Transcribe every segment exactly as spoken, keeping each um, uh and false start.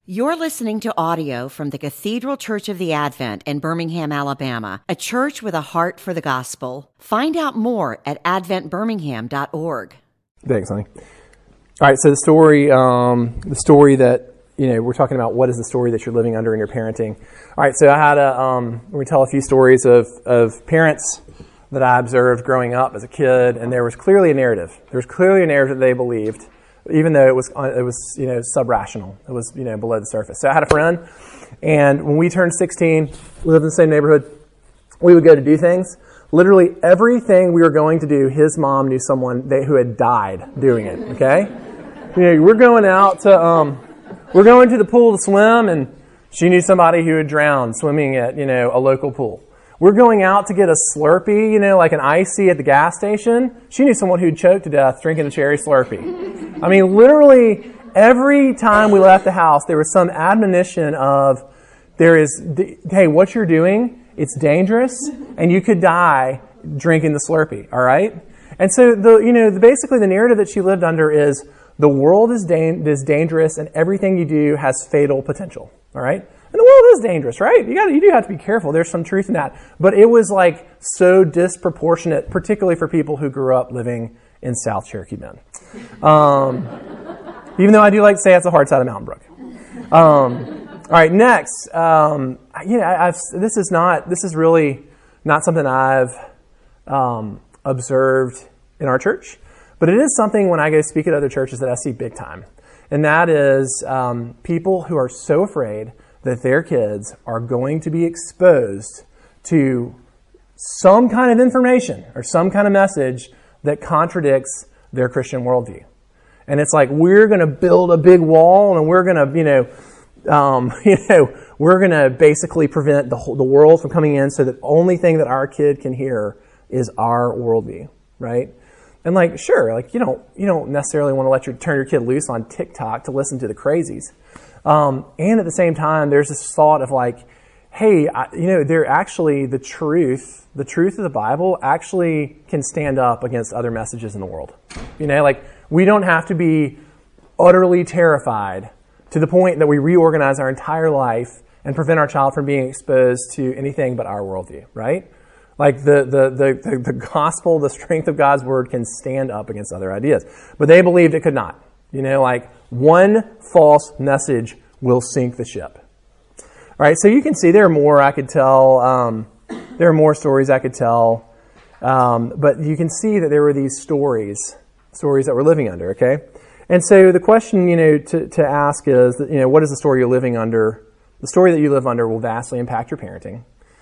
You're listening to audio from the Cathedral Church of the Advent in Birmingham, Alabama, a church with a heart for the gospel. Find out more at advent birmingham dot org. Thanks, honey. All right, so the story, um, the story that, you know, we're talking about what is the story that you're living under in your parenting. All right, so I had a, um, we tell a few stories of, of parents that I observed growing up as a kid, and there was clearly a narrative. There was clearly a narrative that they believed, even though it was, it was, you know, sub-rational. It was, you know, below the surface. So I had a friend, and when we turned sixteen, we lived in the same neighborhood, we would go to do things. Literally everything we were going to do, his mom knew someone that, who had died doing it, okay? You know, we're going out to, um, we're going to the pool to swim, and she knew somebody who had drowned swimming at, you know, a local pool. We're going out to get a Slurpee, you know, like an icy at the gas station. She knew someone who'd choked to death drinking a cherry Slurpee. I mean, literally every time we left the house, there was some admonition of, there is, hey, what you're doing, it's dangerous, and you could die drinking the Slurpee, all right? And so, the you know, the, basically the narrative that she lived under is, the world is, da- is dangerous, and everything you do has fatal potential, all right? And the world is dangerous, right? You got you do have to be careful. There's some truth in that. But it was like so disproportionate, particularly for people who grew up living in South Cherokee Bend. Um, even though I do like to say it's a hard side of Mountain Brook. Um, all right, next. Um, you know, I, I've, this is not. This is really not something I've um, observed in our church, but it is something when I go speak at other churches that I see big time, and that is um, people who are so afraid that their kids are going to be exposed to some kind of information or some kind of message that contradicts their Christian worldview. And it's like, we're going to build a big wall, and we're going to, you know, um, you know, we're going to basically prevent the whole, the world from coming in, so that the only thing that our kid can hear is our worldview, right? And like, sure, like you don't you don't necessarily want to let your turn your kid loose on TikTok to listen to the crazies. Um, and at the same time, there's this thought of like, hey, I, you know, they're actually the truth, the truth of the Bible actually can stand up against other messages in the world. You know, like we don't have to be utterly terrified to the point that we reorganize our entire life and prevent our child from being exposed to anything but our worldview, right? Like the, the, the, the, the gospel, the strength of God's word can stand up against other ideas. But they believed it could not. You know, like one false message will sink the ship. All right, so you can see there are more I could tell. Um, there are more stories I could tell. Um, but you can see that there were these stories, stories that we're living under, okay? And so the question, you know, to, to ask is, that, you know, what is the story you're living under? The story that you live under will vastly impact your parenting.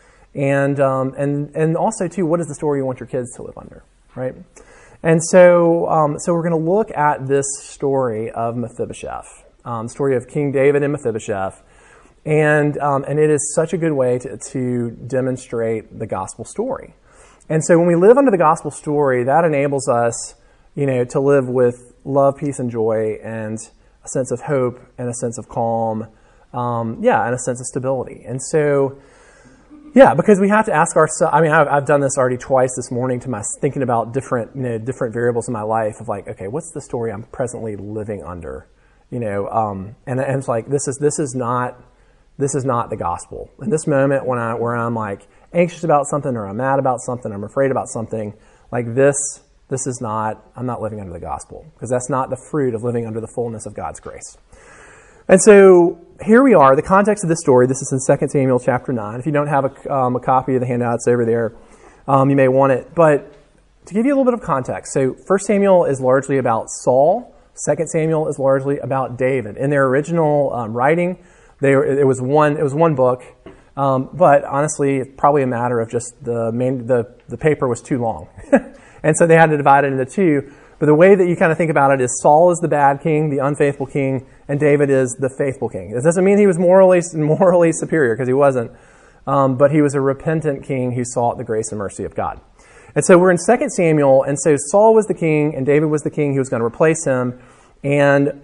And, um, and, and also, too, what is the story you want your kids to live under, right? And so, um, so we're going to look at this story of Mephibosheth, um, story of King David and Mephibosheth, and um, and it is such a good way to, to demonstrate the gospel story. And so, when we live under the gospel story, that enables us, you know, to live with love, peace, and joy, and a sense of hope, and a sense of calm, um, yeah, and a sense of stability. And so. Yeah, because we have to ask ourselves, I mean, I've, I've done this already twice this morning to my thinking about different, you know, different variables in my life of like, okay, what's the story I'm presently living under? You know, um, and, and it's like, this is, this is not, this is not the gospel. In this moment when I, where I'm like anxious about something, or I'm mad about something, I'm afraid about something, like this, this is not, I'm not living under the gospel, because that's not the fruit of living under the fullness of God's grace. And so here we are, the context of this story. This is in Second Samuel chapter nine. If you don't have a, um, a copy of the handouts over there, um, you may want it. But to give you a little bit of context, so First Samuel is largely about Saul. Second Samuel is largely about David. In their original um, writing, they were, it was one it was one book. Um, but honestly, it's probably a matter of just the main the the paper was too long, and so they had to divide it into two. But the way that you kind of think about it is Saul is the bad king, the unfaithful king, and David is the faithful king. This doesn't mean he was morally morally superior, because he wasn't, um, but he was a repentant king who sought the grace and mercy of God. And so we're in Second Samuel, and so Saul was the king, and David was the king who was going to replace him, and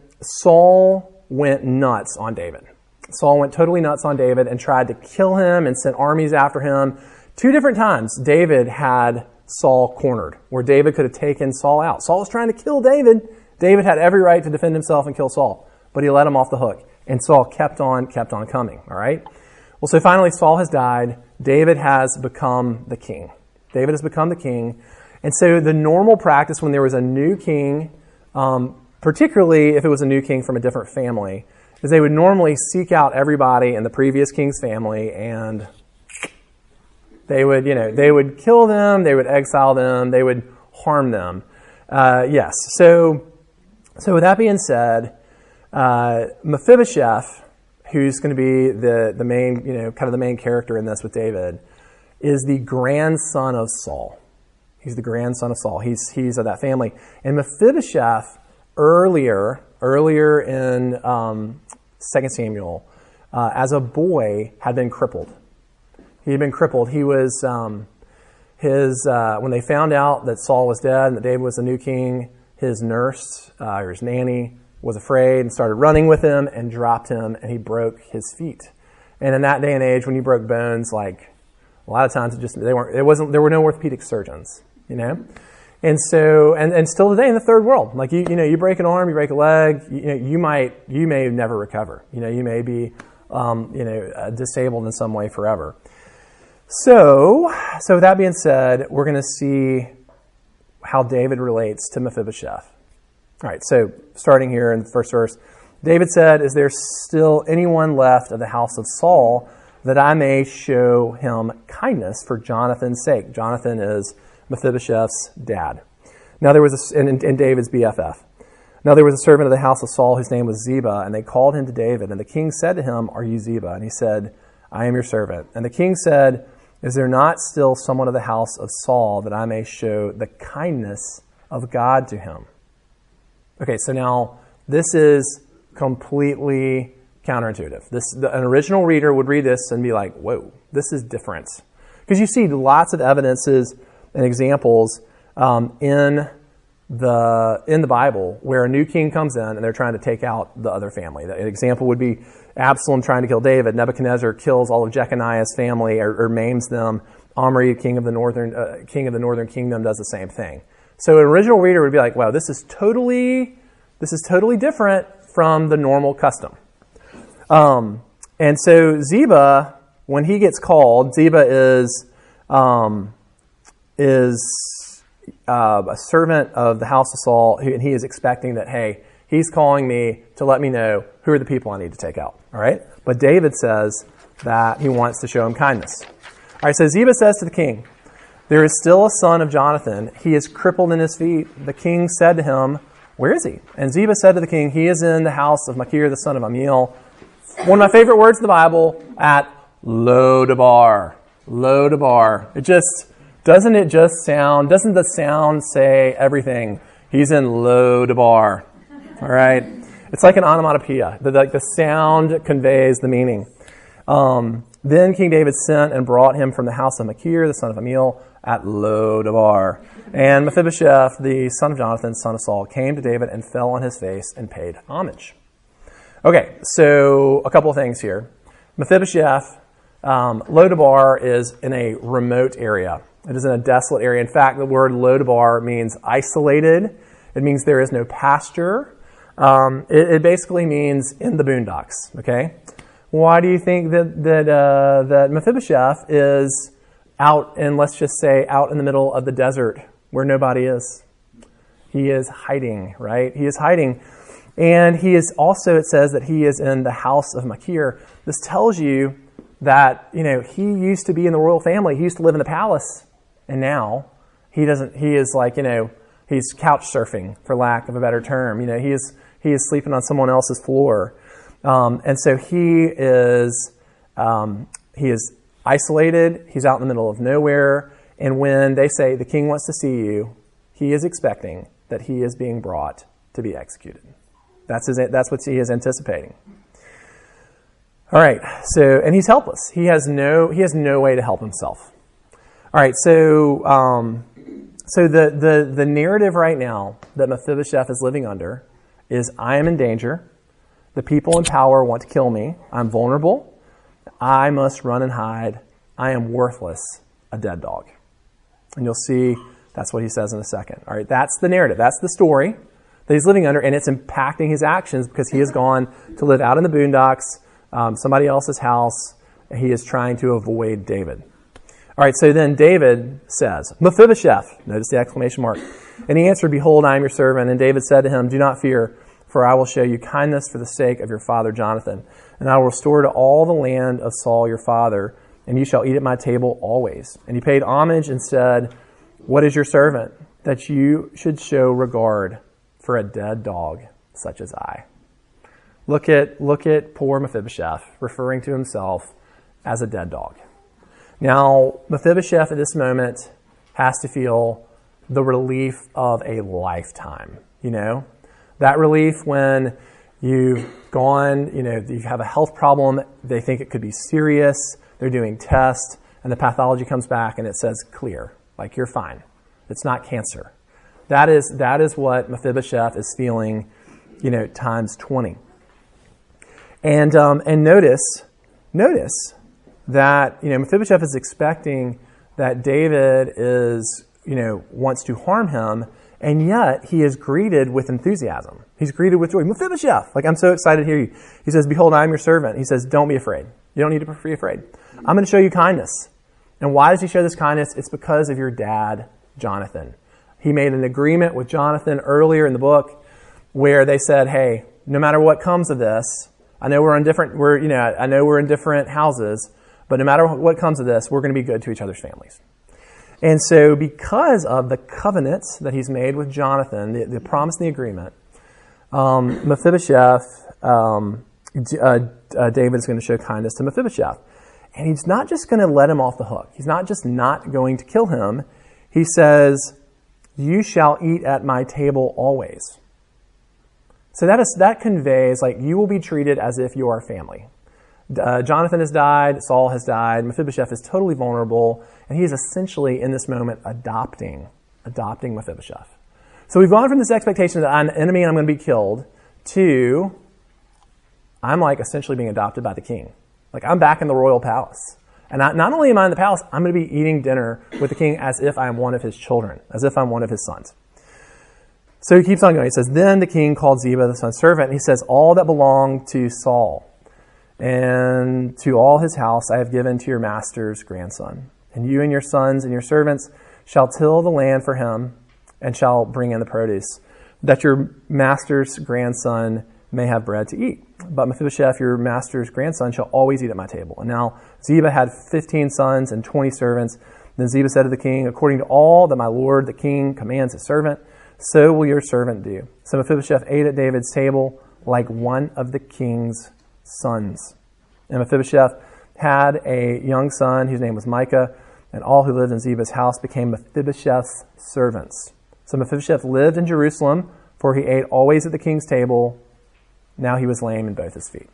Saul went nuts on David. Saul went totally nuts on David and tried to kill him and sent armies after him. Two different times, David had Saul cornered, where David could have taken Saul out. Saul was trying to kill David. David had every right to defend himself and kill Saul, but he let him off the hook. And Saul kept on, kept on coming, all right? Well, so finally Saul has died. David has become the king. David has become the king. And so the normal practice when there was a new king, um, particularly if it was a new king from a different family, is they would normally seek out everybody in the previous king's family and they would, you know, they would kill them, they would exile them, they would harm them. Uh, yes. So, so with that being said, uh, Mephibosheth, who's going to be the the main, you know, kind of the main character in this with David, is the grandson of Saul. He's the grandson of Saul. He's he's of that family. And Mephibosheth earlier earlier in um, Second Samuel, uh, as a boy, had been crippled. He had been crippled. He was um, his uh, when they found out that Saul was dead and that David was the new king. His nurse uh, or his nanny was afraid and started running with him and dropped him, and he broke his feet. And in that day and age, when you broke bones, like a lot of times, it just they weren't. It wasn't. There were no orthopedic surgeons, you know. And so, and, and still today in the third world, like you, you know, you break an arm, you break a leg, you, you know, you might, you may never recover. You know, you may be, um, you know, uh, disabled in some way forever. So, so with that being said, we're going to see how David relates to Mephibosheth. All right, so starting here in the first verse, David said, "Is there still anyone left of the house of Saul that I may show him kindness for Jonathan's sake?" Jonathan is Mephibosheth's dad. Now there was a, and, and David's B F F. Now there was a servant of the house of Saul whose name was Ziba, and they called him to David. And the king said to him, "Are you Ziba?" And he said, "I am your servant." And the king said, "Is there not still someone of the house of Saul that I may show the kindness of God to him?" Okay, so now this is completely counterintuitive. This the, an original reader would read this and be like, "Whoa, this is different," because you see lots of evidences and examples um, in the in the Bible where a new king comes in and they're trying to take out the other family. An example would be Absalom trying to kill David. Nebuchadnezzar kills all of Jeconiah's family or, or maims them. Omri, king of the northern uh, king of the northern kingdom, does the same thing. So an original reader would be like, "Wow, this is totally this is totally different from the normal custom." Um, and so Ziba, when he gets called, Ziba is um, is uh, a servant of the house of Saul, and he is expecting that, hey, he's calling me to let me know who are the people I need to take out. All right, but David says that he wants to show him kindness. All right, so Ziba says to the king, "There is still a son of Jonathan. He is crippled in his feet." The king said to him, "Where is he?" And Ziba said to the king, "He is in the house of Machir, the son of Amiel." One of my favorite words in the Bible, at Lo-Debar. Lo-Debar. It just, doesn't it just sound, doesn't the sound say everything? He's in Lo-Debar. All right? It's like an onomatopoeia. The, like the sound conveys the meaning. Um, then King David sent and brought him from the house of Machir, the son of Amiel, at Lo-Debar. And Mephibosheth, the son of Jonathan, son of Saul, came to David and fell on his face and paid homage. Okay, so a couple of things here. Mephibosheth, um, Lo-Debar is in a remote area. It is in a desolate area. In fact, the word Lo-Debar means isolated. It means there is no pasture. Um, it, it basically means in the boondocks. Okay, why do you think that that uh, that Mephibosheth is out in, let's just say, out in the middle of the desert where nobody is? He is hiding, right? He is hiding. And he is also, it says that he is in the house of Machir. This tells you that, you know, he used to be in the royal family. He used to live in the palace. And now he doesn't, he is like, you know, he's couch surfing, for lack of a better term. You know, he is, he is sleeping on someone else's floor. Um, and so he is, um, he is isolated. He's out in the middle of nowhere. And when they say the king wants to see you, he is expecting that he is being brought to be executed. That's his, that's what he is anticipating. All right. So, and he's helpless. He has no, he has no way to help himself. All right. So, um, so the, the, the narrative right now that Mephibosheth is living under is, I am in danger. The people in power want to kill me. I'm vulnerable. I must run and hide. I am worthless, a dead dog. And you'll see that's what he says in a second. All right. That's the narrative. That's the story. that he's living under, and it's impacting his actions because he has gone to live out in the boondocks, um, somebody else's house, and he is trying to avoid David. All right, so then David says, Mephibosheth, notice the exclamation mark, and he answered, behold, I am your servant. And David said to him, do not fear, for I will show you kindness for the sake of your father Jonathan, and I will restore to all the land of Saul your father, and you shall eat at my table always. And he paid homage and said, what is your servant, that you should show regard for a dead dog such as I? Look at, look at poor Mephibosheth, referring to himself as a dead dog. Now, Mephibosheth at this moment has to feel the relief of a lifetime, you know? That relief when you've gone, you know, you have a health problem, they think it could be serious, they're doing tests, and the pathology comes back and it says clear, like you're fine. It's not cancer. That is, that is what Mephibosheth is feeling, you know, times twenty. And, um, and notice, notice, that, you know, Mephibosheth is expecting that David is, you know, wants to harm him, and yet he is greeted with enthusiasm. He's greeted with joy. Mephibosheth, like, I'm so excited to hear you. He says, behold, I am your servant. He says, don't be afraid. You don't need to be afraid. I'm going to show you kindness. And why does he show this kindness? It's because of your dad, Jonathan. He made an agreement with Jonathan earlier in the book where they said, hey, no matter what comes of this, I know we're in different, we're, you know, I know we're in different houses, but no matter what comes of this, we're going to be good to each other's families. And so because of the covenants that he's made with Jonathan, the, the promise and the agreement, um, Mephibosheth, um, uh, uh, David's going to show kindness to Mephibosheth. And he's not just going to let him off the hook. He's not just not going to kill him. He says, you shall eat at my table always. So that is that conveys, like, you will be treated as if you are family. Uh, Jonathan has died, Saul has died, Mephibosheth is totally vulnerable, and he is essentially, in this moment, adopting, adopting Mephibosheth. So we've gone from this expectation that I'm an enemy and I'm going to be killed, to I'm like essentially being adopted by the king. Like, I'm back in the royal palace. And I, not only am I in the palace, I'm going to be eating dinner with the king as if I'm one of his children, as if I'm one of his sons. So he keeps on going. He says, then the king called Ziba, the son's servant, and he says, all that belonged to Saul and to all his house I have given to your master's grandson. And you and your sons and your servants shall till the land for him and shall bring in the produce, that your master's grandson may have bread to eat. But Mephibosheth, your master's grandson, shall always eat at my table. And now Ziba had fifteen sons and twenty servants. Then Ziba said to the king, according to all that my lord the king commands his servant, so will your servant do. So Mephibosheth ate at David's table like one of the king's sons. And Mephibosheth had a young son whose name was Micah, and all who lived in Ziba's house became Mephibosheth's servants. So Mephibosheth lived in Jerusalem, for he ate always at the king's table. Now he was lame in both his feet.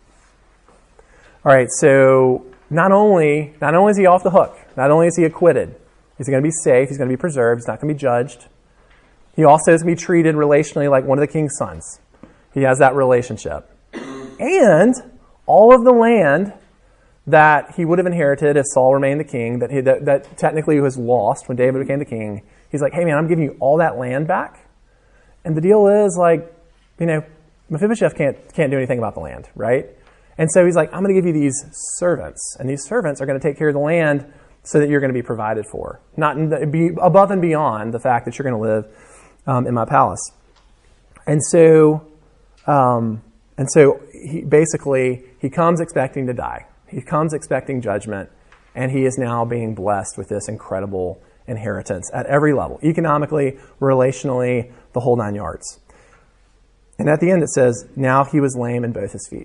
All right, so not only, not only is he off the hook, not only is he acquitted, he's going to be safe, he's going to be preserved, he's not going to be judged. He also is going to be treated relationally like one of the king's sons. He has that relationship. And all of the land that he would have inherited if Saul remained the king, that, he, that, that technically was lost when David became the king, he's like, hey man, I'm giving you all that land back. And the deal is, like, you know, Mephibosheth can't, can't do anything about the land, right? And so he's like, I'm going to give you these servants, and these servants are going to take care of the land so that you're going to be provided for. Not in the, be above and beyond the fact that you're going to live um, in my palace. And so, um, and so he basically, he comes expecting to die. He comes expecting judgment, and he is now being blessed with this incredible inheritance at every level, economically, relationally, the whole nine yards. And at the end it says, now he was lame in both his feet.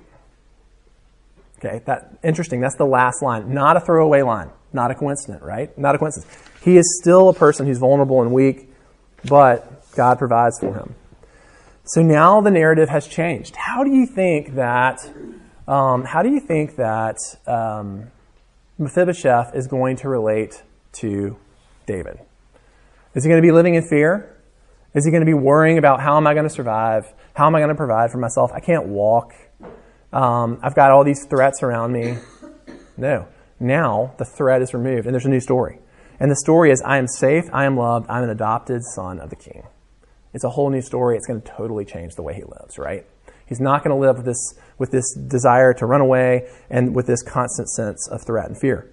Okay, that interesting. That's the last line. Not a throwaway line. Not a coincidence, right? Not a coincidence. He is still a person who's vulnerable and weak, but God provides for him. So now the narrative has changed. How do you think that? Um, how do you think that um, Mephibosheth is going to relate to David? Is he going to be living in fear? Is he going to be worrying about how am I going to survive? How am I going to provide for myself? I can't walk. Um, I've got all these threats around me. No. Now the threat is removed, and there's a new story. And the story is, I am safe, I am loved, I'm an adopted son of the king. It's a whole new story. It's going to totally change the way he lives, right? He's not going to live with this, with this desire to run away and with this constant sense of threat and fear.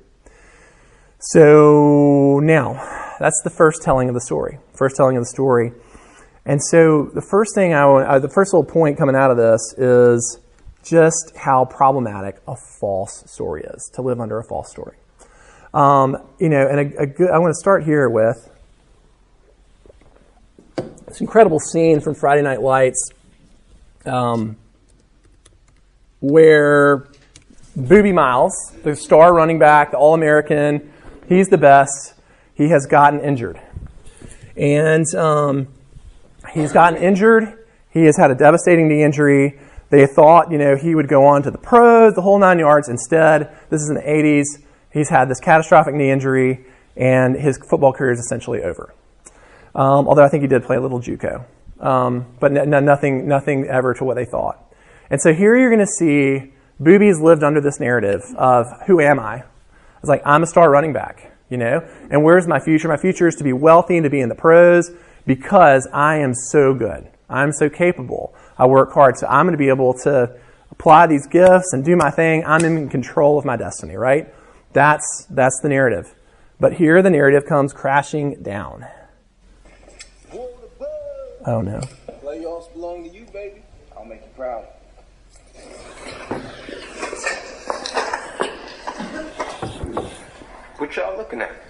So now, that's the first telling of the story. First telling of the story. And so the first thing I want, uh, the first little point coming out of this is just how problematic a false story is, to live under a false story. Um, you know, and a, a good, I want to start here with this incredible scene from Friday Night Lights, um, where Boobie Miles, the star running back, the All-American, he's the best. He has gotten injured. And um, he's gotten injured. He has had a devastating knee injury. They thought, you know, he would go on to the pros, the whole nine yards. Instead, this is in the eighties. He's had this catastrophic knee injury, and his football career is essentially over. Um, although I think he did play a little JUCO. Um, but n- n- nothing nothing ever to what they thought. And so here you're going to see Boobie's lived under this narrative of, who am I? It's like, I'm a star running back, you know? And where's my future? My future is to be wealthy and to be in the pros because I am so good. I'm so capable. I work hard, so I'm going to be able to apply these gifts and do my thing. I'm in control of my destiny, right? That's that's the narrative. But here the narrative comes crashing down. Oh no. Playoffs belong to you, baby. I'll make you proud. What y'all looking at?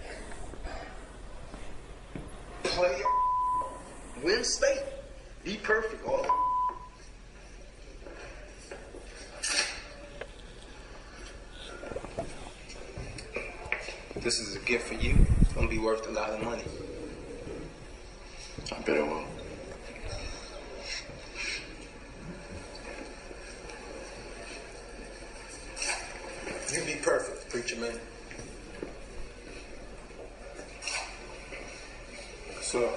Play win state. Be perfect. All this is a gift for you. It's gonna be worth a lot of money. I bet it will. You be perfect, preacher man. So.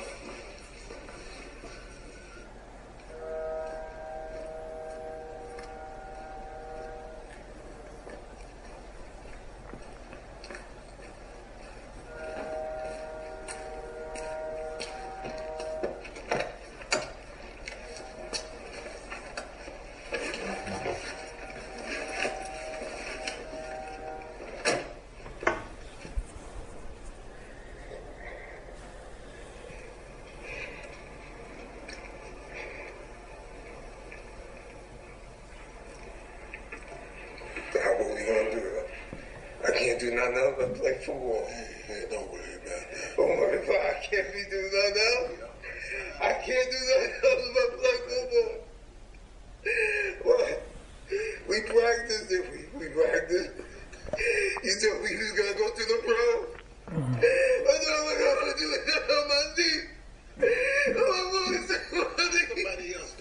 Do nothing else but play football. Man, don't worry about that. Oh my God, I can't be doing nothing else. I can't do nothing else but play football. What? We practiced it. We, we practiced. You told me you was gonna go to the pro. I don't know what I'm doing on my knee. I'm going to somebody else.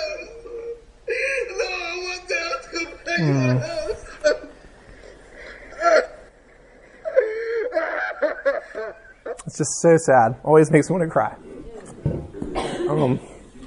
No, I want that to play mm. else. It's just so sad. Always makes me want to cry. Um,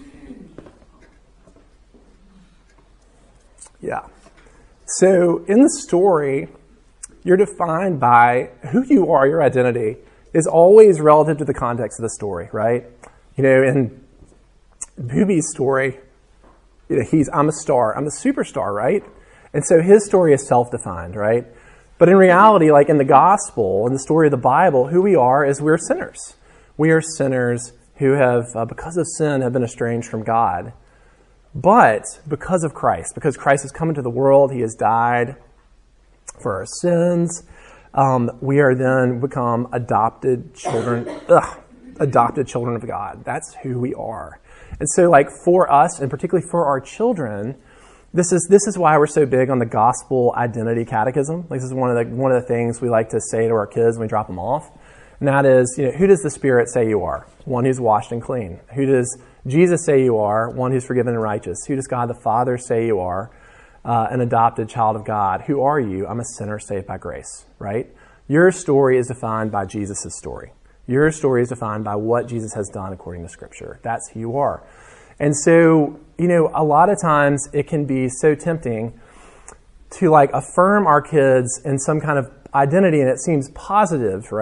yeah. So in the story, you're defined by who you are. Your identity is always relative to the context of the story, right? You know, in Boobie's story, you know, he's I'm a star. I'm a superstar, right? And so his story is self-defined, right? But in reality, like in the gospel, in the story of the Bible, who we are is we're sinners. We are sinners who have, uh, because of sin, have been estranged from God. But because of Christ, because Christ has come into the world, he has died for our sins, um, we are then become adopted children, ugh, adopted children of God. That's who we are. And so like for us, and particularly for our children, This is this is why we're so big on the gospel identity catechism. Like this is one of the one of the things we like to say to our kids when we drop them off, and that is, you know, who does the Spirit say you are? One who's washed and clean. Who does Jesus say you are? One who's forgiven and righteous. Who does God the Father say you are? Uh, an adopted child of God. Who are you? I'm a sinner saved by grace. Right? Your story is defined by Jesus' story. Your story is defined by what Jesus has done according to Scripture. That's who you are. And so, you know, a lot of times it can be so tempting to like affirm our kids in some kind of identity, and it seems positive, right?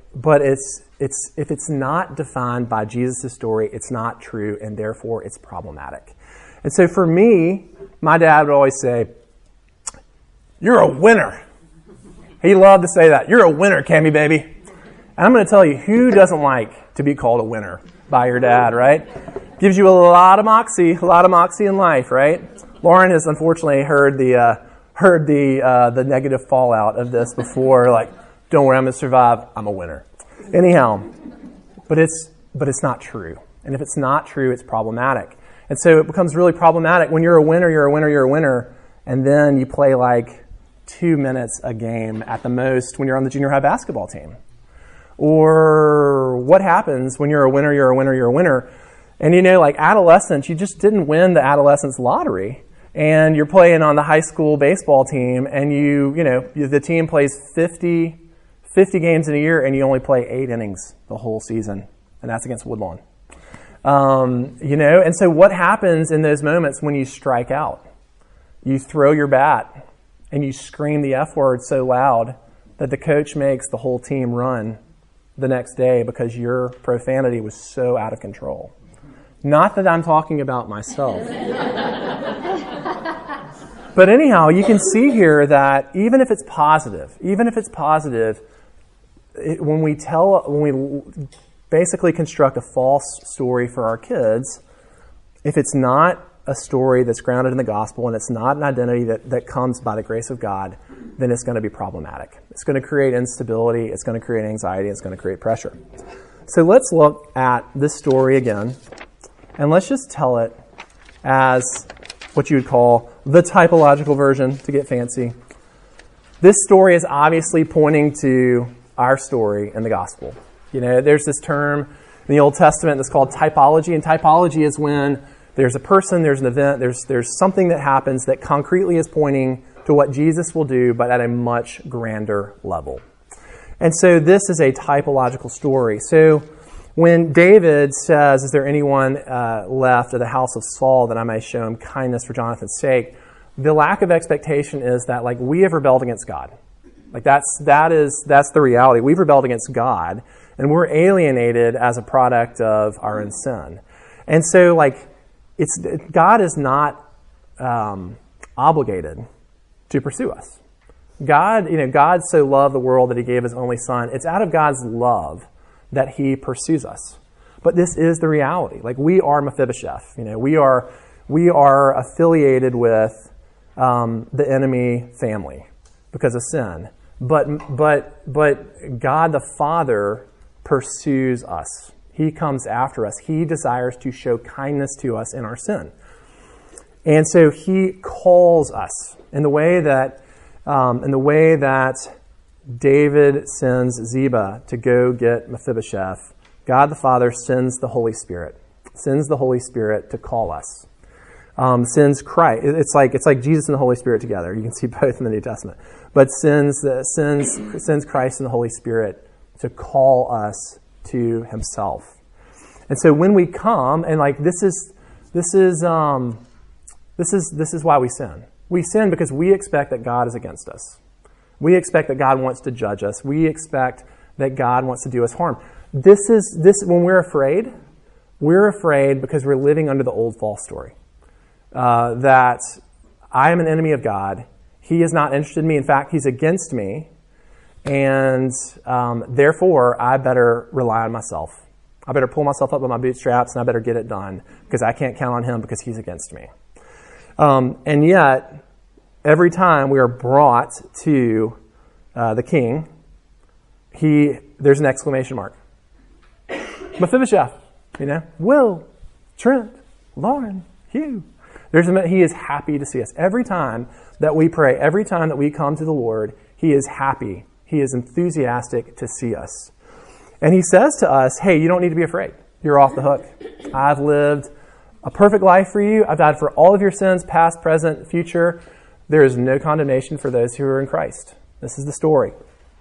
but it's it's if it's not defined by Jesus' story, it's not true, and therefore it's problematic. And so for me, my dad would always say, "You're a winner." He loved to say that. "You're a winner, Cammy baby." And I'm going to tell you, who doesn't like to be called a winner by your dad, right? Gives you a lot of moxie, a lot of moxie in life, right? Lauren has unfortunately heard the uh, heard the uh, the negative fallout of this before. Like, don't worry, I'm going to survive. I'm a winner. Anyhow, but it's but it's not true. And if it's not true, it's problematic. And so it becomes really problematic when you're a winner, you're a winner, you're a winner, and then you play like two minutes a game at the most when you're on the junior high basketball team. Or what happens when you're a winner, you're a winner, you're a winner, and you know, like adolescence, you just didn't win the adolescence lottery, and you're playing on the high school baseball team, and you, you know, the team plays fifty, fifty games in a year, and you only play eight innings the whole season, and that's against Woodlawn. Um, you know, and so what happens in those moments when you strike out? You throw your bat, and you scream the F word so loud that the coach makes the whole team run the next day because your profanity was so out of control. Not that I'm talking about myself. But anyhow, you can see here that even if it's positive, even if it's positive, it, when we tell, when we basically construct a false story for our kids, if it's not a story that's grounded in the gospel and it's not an identity that, that comes by the grace of God, then it's going to be problematic. It's going to create instability, it's going to create anxiety, it's going to create pressure. So let's look at this story again, and let's just tell it as what you would call the typological version, to get fancy. This story is obviously pointing to our story in the gospel. You know, there's this term in the Old Testament that's called typology, and typology is when there's a person, there's an event, there's there's something that happens that concretely is pointing to what Jesus will do, but at a much grander level. And so this is a typological story. So when David says, "Is there anyone uh, left of the house of Saul that I may show him kindness for Jonathan's sake?" the lack of expectation is that, like, we have rebelled against God. Like that's that is that's the reality. We've rebelled against God, and we're alienated as a product of our own sin. And so, like, it's God is not um, obligated to pursue us. God, you know, God so loved the world that He gave His only Son. It's out of God's love that He pursues us. But this is the reality. Like, we are Mephibosheth. You know, we are we are affiliated with um, the enemy family because of sin. But but but God the Father pursues us. He comes after us. He desires to show kindness to us in our sin. And so He calls us in the way that um, in the way that David sends Ziba to go get Mephibosheth. God the Father sends the Holy Spirit, sends the Holy Spirit to call us. Um, sends Christ. It's like it's like Jesus and the Holy Spirit together. You can see both in the New Testament. But sends sends sends Christ and the Holy Spirit to call us to Himself. And so when we come, and like this is this is um, this is this is why we sin. We sin because we expect that God is against us. We expect that God wants to judge us. We expect that God wants to do us harm. This is this when we're afraid, we're afraid because we're living under the old false story. Uh, that I am an enemy of God. He is not interested in me. In fact, He's against me. And um, therefore, I better rely on myself. I better pull myself up by my bootstraps, and I better get it done because I can't count on Him because He's against me. Um, and yet, every time we are brought to uh, the king, he there's an exclamation mark. Mephibosheth, you know, Will, Trent, Lauren, Hugh. There's a, he is happy to see us. Every time that we pray, every time that we come to the Lord, He is happy. He is enthusiastic to see us. And He says to us, hey, you don't need to be afraid. You're off the hook. I've lived a perfect life for you. I've died for all of your sins, past, present, future. There is no condemnation for those who are in Christ. This is the story.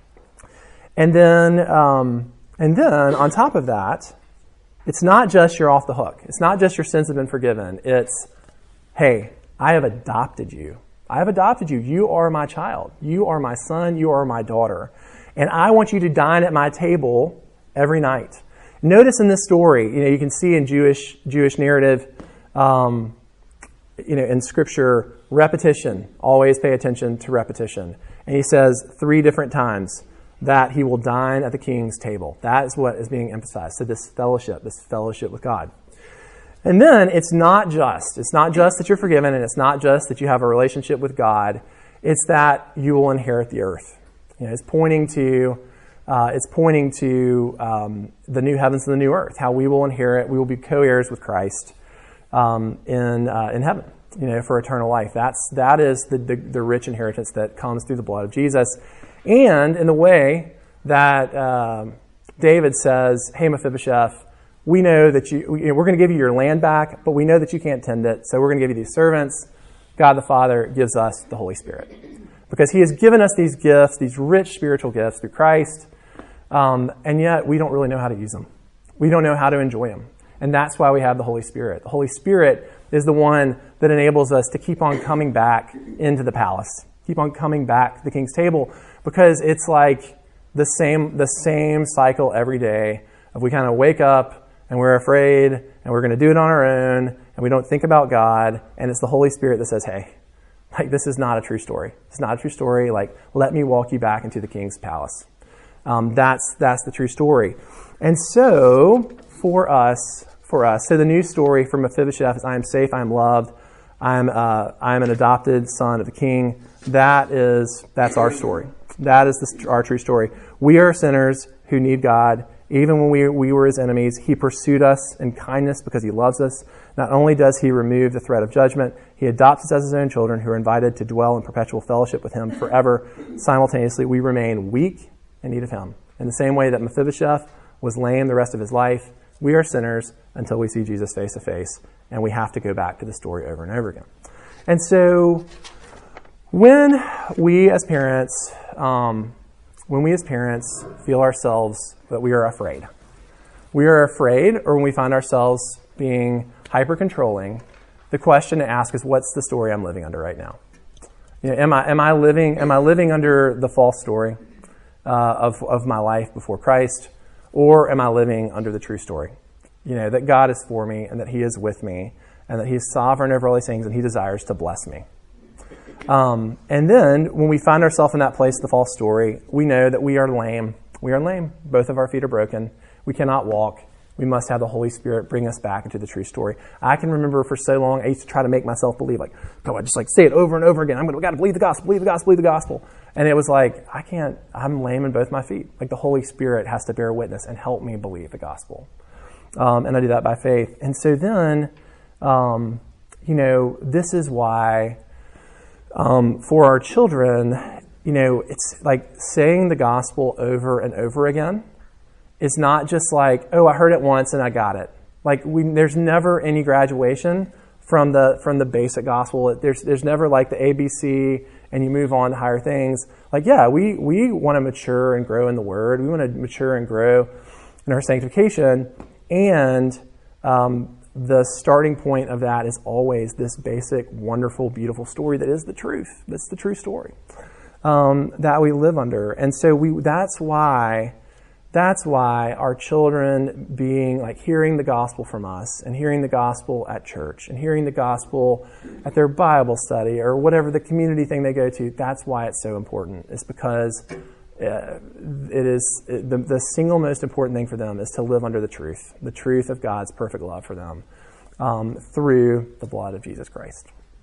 And then, um, and then on top of that, it's not just you're off the hook. It's not just your sins have been forgiven. It's, hey, I have adopted you. I have adopted you. You are my child. You are my son. You are my daughter. and I want you to dine at my table every night. Notice in this story, you know, you can see in Jewish Jewish narrative, um, you know, in Scripture, repetition. Always pay attention to repetition. And he says three different times that he will dine at the king's table. That is what is being emphasized. So this fellowship, this fellowship with God. And then it's not just, it's not just that you're forgiven, and it's not just that you have a relationship with God. It's that you will inherit the earth. You know, it's pointing to, uh, it's pointing to um, the new heavens and the new earth. How we will inherit, we will be co-heirs with Christ um, in uh, in heaven. You know, for eternal life. That's that is the, the the rich inheritance that comes through the blood of Jesus, and in the way that um, David says, "Hey, Mephibosheth, we know that you, you know, we're going to give you your land back, but we know that you can't tend it, so we're going to give you these servants." God the Father gives us the Holy Spirit because He has given us these gifts, these rich spiritual gifts through Christ, um, and yet we don't really know how to use them. We don't know how to enjoy them, and that's why we have the Holy Spirit. The Holy Spirit is the one that enables us to keep on coming back into the palace, keep on coming back to the king's table, because it's like the same the same cycle every day of we kind of wake up and we're afraid and we're going to do it on our own and we don't think about God, and it's the Holy Spirit that says, hey, like this is not a true story. It's not a true story. Like, let me walk you back into the king's palace. Um, that's that's the true story. And so for us, For us. So the new story from Mephibosheth is I am safe, I am loved, I am uh, I am an adopted son of the king. That is that's our story. That is the, our true story. We are sinners who need God. Even when we, we were His enemies, He pursued us in kindness because He loves us. Not only does He remove the threat of judgment, He adopts us as His own children who are invited to dwell in perpetual fellowship with Him forever. Simultaneously, we remain weak in need of Him. In the same way that Mephibosheth was lame the rest of his life, we are sinners until we see Jesus face to face, and we have to go back to the story over and over again. And so, when we as parents, um, when we as parents feel ourselves that we are afraid, we are afraid, or when we find ourselves being hyper controlling, the question to ask is, what's the story I'm living under right now? You know, am I am I living am I living under the false story uh, of of my life before Christ? Or am I living under the true story? You know, that God is for me and that He is with me and that He is sovereign over all these things and He desires to bless me. Um, and then when we find ourselves in that place, the false story, we know that we are lame. We are lame. Both of our feet are broken. We cannot walk. We must have the Holy Spirit bring us back into the true story. I can remember for so long, I used to try to make myself believe, like, oh, I just like say it over and over again. I'm going to, got to believe the gospel, believe the gospel, believe the gospel. And it was like, I can't, I'm lame in both my feet. Like the Holy Spirit has to bear witness and help me believe the gospel. Um, and I do that by faith. And so then, um, you know, this is why um, for our children, you know, it's like saying the gospel over and over again. It's not just like, oh, I heard it once and I got it. Like we, there's never any graduation from the from the basic gospel. There's there's never like the A B C and you move on to higher things. Like, yeah, we, we want to mature and grow in the Word. We want to mature and grow in our sanctification. And um, the starting point of that is always this basic, wonderful, beautiful story that is the truth. That's the true story um, that we live under. And so we that's why... That's why our children being like hearing the gospel from us and hearing the gospel at church and hearing the gospel at their Bible study or whatever the community thing they go to, that's why it's so important. It's because uh, it is it, the, the single most important thing for them is to live under the truth, the truth of God's perfect love for them um, through the blood of Jesus Christ.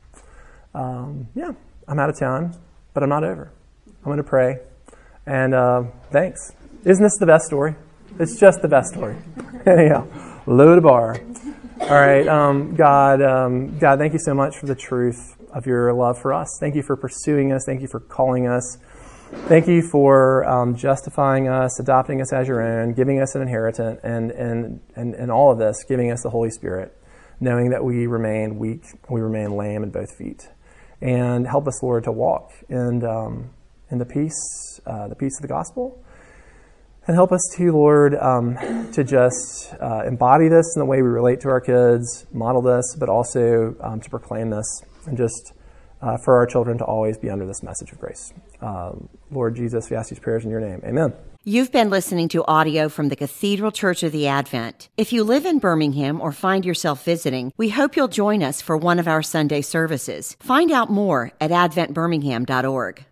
Um, yeah, I'm out of time, but I'm not over. I'm going to pray. And uh, thanks. Isn't this the best story? It's just the best story. Anyhow, low the bar. All right, um, God, um, God, thank you so much for the truth of your love for us. Thank you for pursuing us. Thank you for calling us. Thank you for um, justifying us, adopting us as your own, giving us an inheritance, and and and and all of this, giving us the Holy Spirit, knowing that we remain weak, we remain lame in both feet, and help us, Lord, to walk in um, in the peace, uh, the peace of the gospel. And help us too, Lord, um, to just uh, embody this in the way we relate to our kids, model this, but also um, to proclaim this and just uh, for our children to always be under this message of grace. Um, Lord Jesus, we ask these prayers in your name. Amen. You've been listening to audio from the Cathedral Church of the Advent. If you live in Birmingham or find yourself visiting, we hope you'll join us for one of our Sunday services. Find out more at advent birmingham dot org.